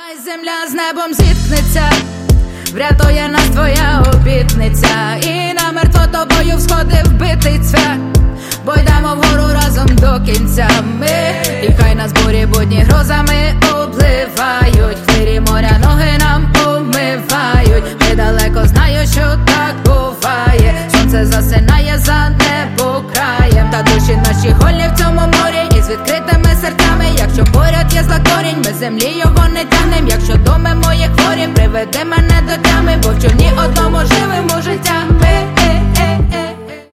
Хай земля з небом зіткнеться, врятує нас твоя обітниця, і намертво тобою всходив битий цвях, бо йдемо вгору разом до кінця ми. І хай нас бурі будні грозами обливають, хвилі моря ноги нам умивають. Ми далеко знаю, що так буває, сонце засинає за небокраєм, та душі наші гольні в цьому морі із відкритими серцями. Якщо поряд є златорінь, ми землі його не тягнем. Якщо доми мої хворі, приведи мене до тями, бо в човні одному живим